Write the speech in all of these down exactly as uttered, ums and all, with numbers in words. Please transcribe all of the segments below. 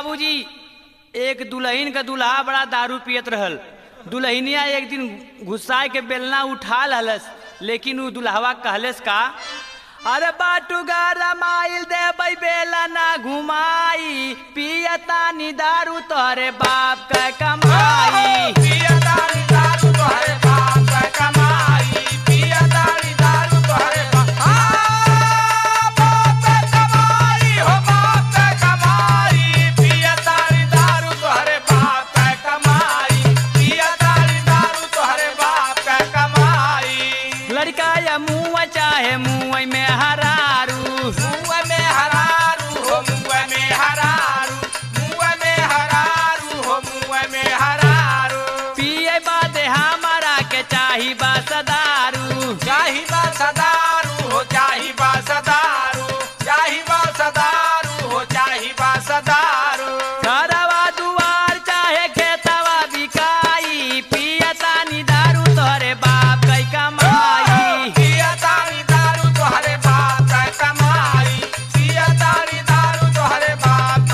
बाबूजी एक दुल्हन का दुल्हा बड़ा दारू पियत रहल। दुल्हनिया एक दिन गुस्सा के बेलना उठा लहलस, लेकिन वो दुल्हवा कहलस का, अरे बाटूगा रमाइल दे भाई बेला ना घुमाई, पियतानी दारू तोहरे बाप का कमाई। पियतानी दारू तोहरे बाप का कमाई, पियतानी दारू तोहरे बाप बाप का कमाई, हो बाप का कमाई, पियतानी दारू तोहरे बाप का कमाई, पियतानी दारू तोहरे बाप का कमाई। लड़का या मुँह चाहे मुँह में हरारू, मुँह में हरारू हो मुँह में हरारू, मुँह में हरारू हो मुँह में हरारू। पिए बादे हमारा के चाही बा सदारू, चाही बा सदारू हो चाही बा सदारू, चाही बा सदारू हो चाही बा सदारू। घरवा दुआर चाहे खेतवा बिकाई, पियतानी दारू तोहरे बाप कई कमाई। पियतानी दारू तोहरे बाप का कमाई, पियतानी दारू तोहरे बाप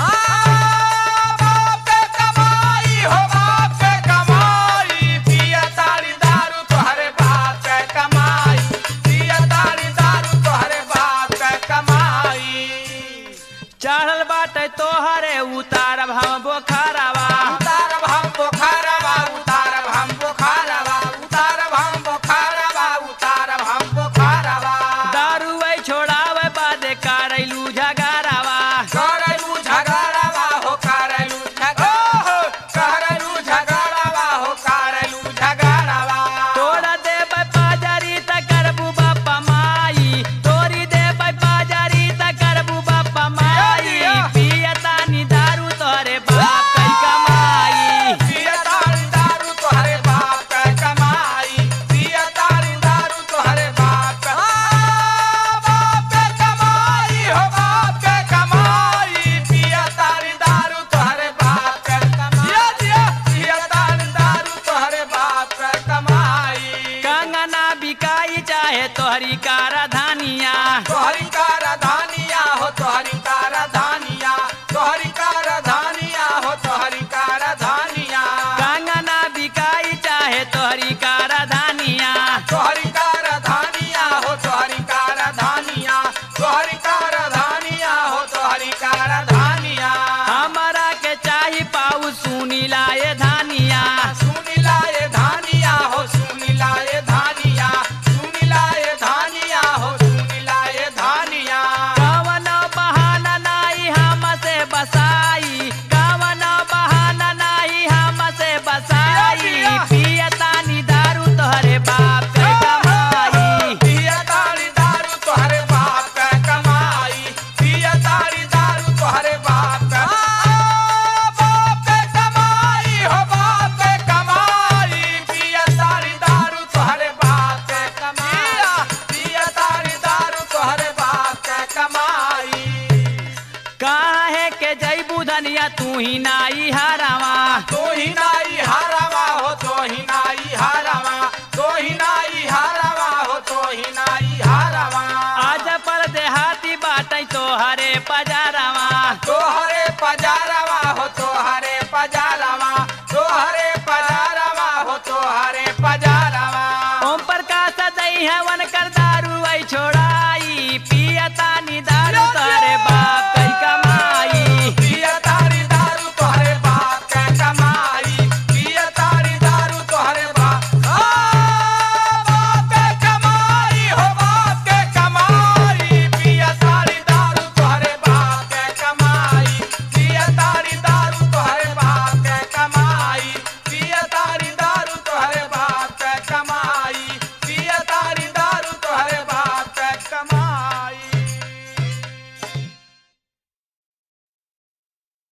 बाप का कमाई, हो बाप का कमाई, पियतानी दारू तोहरे बाप का कमाई, पियतानी दारू तोहरे बाप का कमाई। चढ़ल बाटे तोहरे उतारब हम बोखरवा, उतारब हम बोखरवा, उतारब हम बोखरवा, उतारब हम बोखरवा, उतारब हम बोखरवा। दारू वही छोड़ावे बादे करैलू झगड़ावा, करैलू झगड़ावा हो करैलू झगड़ा हो, करैलू झगड़ावा हो करैलू झगड़ावा। तोरा देबै पाजरी त करबू बापा माई, तोरी देबै पाजरी त करबू बापा माई। पियतानी दारू तोहरे बाप कई कमाई, पियतानी दारू तोहरे बाप का कमाई, पियतानी दारू तोहरे बाप का बाप का कमाई, हो बाप का कमाई, पियतानी दारू तोहरे बाप का कमाई, पियतानी दारू तोहरे बाप का कमाई। कंगना बिकाई चाहे तोहरी कारधानिया, तोहरी कारधानिया हो तोहरी कारधानिया, तोहरी कारधानिया हो तोहरी कारधानिया, कंगना बिकाई चाहे तोहरी कारधानिया। तोहरी कारधानिया हो तोहरी कारधानिया, तोहरी कारधानिया हो तोहरी कारधानिया। हमारा के चाही पाऊ सुनी लाए धानिया, सुनी लाए धानिया हो सुनी लाए धानिया, सुनी लाए धानिया हो सुनी लाए धानिया। कवन बहाना नाई हमसे बसाई, कवन बहाना नाई हमसे बसाई। पियतानी दारू तोहरे बाप के कमाई, पियतानी दारू तोहरे बाप का कमाई, पियतानी दारू तोहरे बाप का बाप का कमाई, हो बाप का कमाई, पियतानी दारू तोहरे बाप का कमाई, पियतानी दारू तोहरे बाप का कमाई। काहे के जैबू धनिया तू ही नाई हरावा, तो ही नाई हारावा हो तो ही नाई हारावा, तो ही नाई हारावा हो तो ही नाई हारावा। आज पर देहाती बाटै तोहरे पजारावा, तोहरे पजारावा हो तोहरे पजारावा, तोहरे पजारावा हो तोहरे पजारावा। ओम प्रकाश दई है वन कर दारू आई छोड़ाई, पियतानी दारू तोहरे बाप